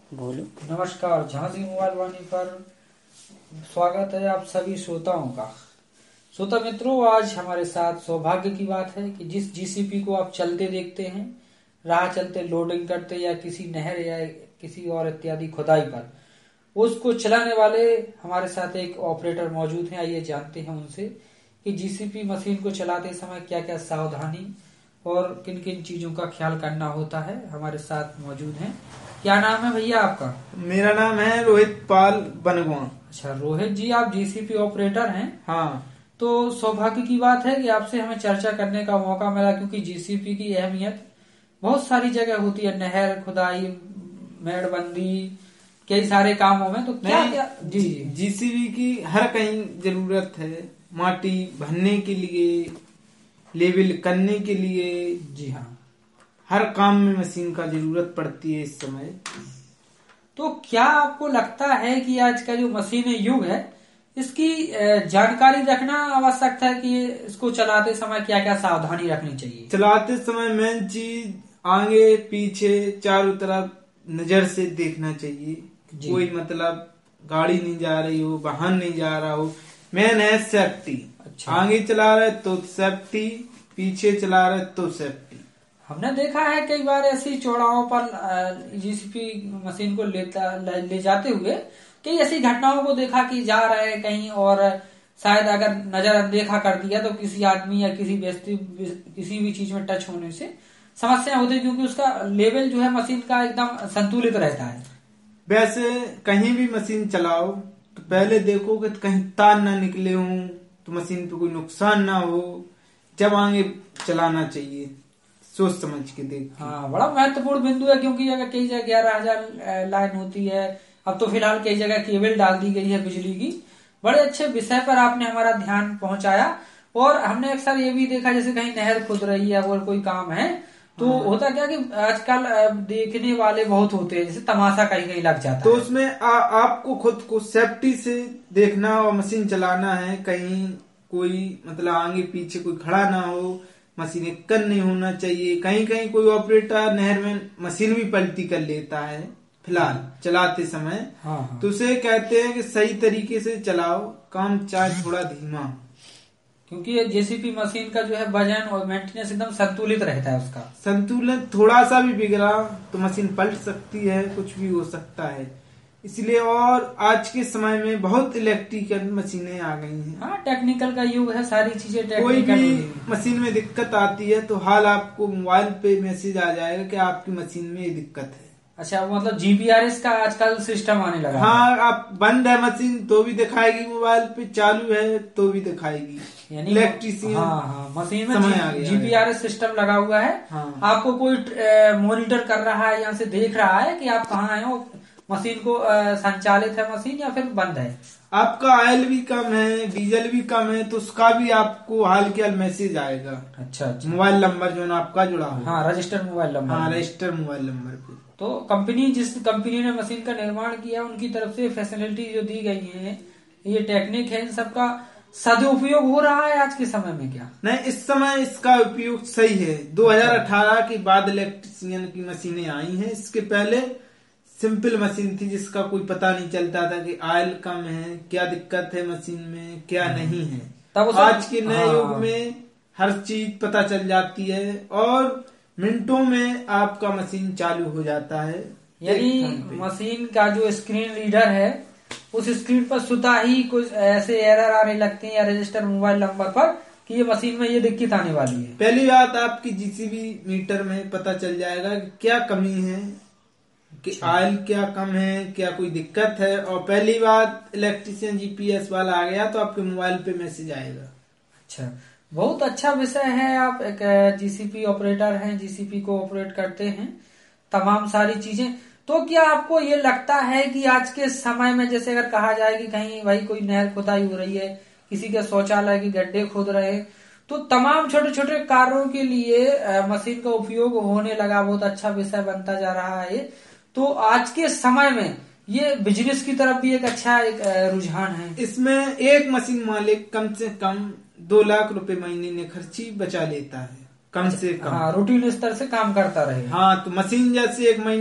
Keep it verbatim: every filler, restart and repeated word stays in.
बोलो। नमस्कार, झांसी मोबाइल वाणी पर स्वागत है आप सभी श्रोताओं का। श्रोता मित्रों, आज हमारे साथ सौभाग्य की बात है कि जिस जीसीपी को आप चलते देखते हैं, राह चलते लोडिंग करते या किसी नहर या किसी और इत्यादि खुदाई पर, उसको चलाने वाले हमारे साथ एक ऑपरेटर मौजूद हैं। आइए जानते हैं उनसे कि जीसीपी मशीन को चलाते समय क्या क्या सावधानी और किन किन चीजों का ख्याल करना होता है। हमारे साथ मौजूद हैं। क्या नाम है भैया आपका? मेरा नाम है रोहित पाल बनगुआ। अच्छा रोहित जी, आप जीसीपी ऑपरेटर हैं। हाँ। तो सौभाग्य की बात है कि आपसे हमें चर्चा करने का मौका मिला, क्योंकि जीसीपी की अहमियत बहुत सारी जगह होती है, नहर खुदाई, मेड़बंदी, कई सारे कामों में। तो क्या क्या जी जी जीसीबी की हर कहीं जरूरत है, माटी भरने के लिए, लेवल करने के लिए। जी हाँ, हर काम में मशीन का जरूरत पड़ती है इस समय। तो क्या आपको लगता है कि आज का जो मशीन युग है, इसकी जानकारी रखना आवश्यक है कि इसको चलाते समय क्या क्या सावधानी रखनी चाहिए? चलाते समय मेन चीज आगे पीछे चारों तरफ नजर से देखना चाहिए। कोई मतलब गाड़ी नहीं जा रही हो, वाहन नहीं जा रहा हो। मेन है सेफ्टी। अच्छा। आगे चला रहे तो सेफ्टी, पीछे चला रहे तो सेफ्टी। हमने देखा है कई बार ऐसी चौड़ावों पर जीसीपी मशीन को लेता ले जाते हुए कई ऐसी घटनाओं को देखा कि जा रहे हैं कहीं और शायद अगर नजर अनदेखा कर दिया तो किसी आदमी या किसी व्यक्ति किसी भी चीज में टच होने से समस्या होती है, क्योंकि उसका लेवल जो है मशीन का एकदम संतुलित रहता है। वैसे कहीं भी मशीन चलाओ तो पहले देखो कि कहीं तार ना निकले हों, तो मशीन पे कोई नुकसान ना हो। जब आगे चलाना चाहिए सोच समझ के देख। हाँ, बड़ा महत्वपूर्ण बिंदु है, क्योंकि अगर कई जगह ग्यारह हजार लाइन होती है, अब तो फिलहाल कई जगह केबल डाल दी गई है बिजली की। बड़े अच्छे विषय पर आपने हमारा ध्यान पहुंचाया। और हमने अक्सर ये भी देखा, जैसे कहीं नहर खुद रही है और कोई काम है तो हाँ। होता क्या कि आजकल देखने वाले बहुत होते हैं, जैसे तमाशा कहीं कहीं लग जाता तो है। उसमें आ, आपको खुद को सेफ्टी से देखना और मशीन चलाना है। कहीं कोई मतलब आगे पीछे कोई खड़ा ना हो, मशीन एक्कन नहीं होना चाहिए। कहीं कहीं कोई ऑपरेटर नहर में मशीन भी पलटी कर लेता है फिलहाल चलाते समय। हाँ हाँ। तो उसे कहते हैं कि सही तरीके से चलाओ, काम चाहे थोड़ा धीमा, क्योंकि ये जेसीपी मशीन का जो है वजन और मेंटेनेंस एकदम संतुलित रहता है। उसका संतुलन थोड़ा सा भी बिगड़ा तो मशीन पलट सकती है, कुछ भी हो सकता है। इसलिए और आज के समय में बहुत इलेक्ट्रिकल मशीनें आ गई हैं। हाँ, टेक्निकल का युग है, सारी चीजें टेक्निकल। कोई भी मशीन में दिक्कत आती है तो हाल आपको मोबाइल पे मैसेज आ जाएगा कि आपकी मशीन में ये दिक्कत है। अच्छा, मतलब जीपीआरएस का आजकल सिस्टम आने लगा। हाँ, आप बंद है मशीन तो भी दिखाएगी मोबाइल पे, चालू है तो भी दिखाएगी। यानी इलेक्ट्रीशियन हाँ हाँ, मशीन में जीपीआरएस सिस्टम लगा हुआ है। हाँ। आपको कोई मॉनिटर कर रहा है, यहाँ से देख रहा है कि आप कहाँ आए हो, मशीन को संचालित है मशीन या फिर बंद है। आपका ऑयल भी कम है, डीजल भी कम है, तो उसका भी आपको हाल के हाल मैसेज आएगा। अच्छा अच्छा। मोबाइल नंबर जो है आपका जुड़ा हो। हाँ, रजिस्टर्ड मोबाइल नंबर। हाँ, रजिस्टर्ड मोबाइल नंबर पे। तो कंपनी जिस कंपनी ने मशीन का निर्माण किया, उनकी तरफ से फैसिलिटी जो दी गई है, ये टेक्निक है, इन सबका सदुपयोग हो रहा है आज के समय में क्या? नहीं, इस समय इसका उपयोग सही है। दो हज़ार अठारह के बाद इलेक्ट्रीशियन की मशीनें आई हैं। इसके पहले सिंपल मशीन थी जिसका कोई पता नहीं चलता था कि ऑयल कम है, क्या दिक्कत है मशीन में, क्या नहीं है। तब आज के नए हाँ। युग में हर चीज पता चल जाती है और मिनटों में आपका मशीन चालू हो जाता है। यानी मशीन का जो स्क्रीन रीडर है, उस स्क्रीन पर स्वतः ही कुछ ऐसे एरर आने लगते हैं या रजिस्टर मोबाइल नंबर पर कि ये मशीन में ये दिक्कत आने वाली है। पहली बात, आपकी जीसीबी मीटर में पता चल जाएगा कि क्या कमी है, कि ऑयल क्या कम है, क्या कोई दिक्कत है। और पहली बात, इलेक्ट्रीशियन जीपीएस वाला आ गया तो आपके मोबाइल पे मैसेज आएगा। अच्छा, बहुत अच्छा विषय है। आप एक जीसीपी ऑपरेटर हैं, जीसीपी को ऑपरेट करते हैं, तमाम सारी चीजें। तो क्या आपको ये लगता है कि आज के समय में, जैसे अगर कहा जाए कि कहीं भाई कोई नहर खुदाई हो रही है, किसी के शौचालय के गड्ढे खोद रहे, तो तमाम छोटे छोटे कार्यों के लिए मशीन का उपयोग होने लगा, बहुत अच्छा विषय बनता जा रहा है। तो आज के समय में ये बिजनेस की तरफ भी एक अच्छा एक रुझान है। इसमें एक मशीन मालिक कम से कम दो लाख रुपए महीने में खर्ची बचा लेता है, कम से कम। हाँ, रूटीन स्तर से काम करता रहे। हाँ, तो मशीन जैसे एक महीने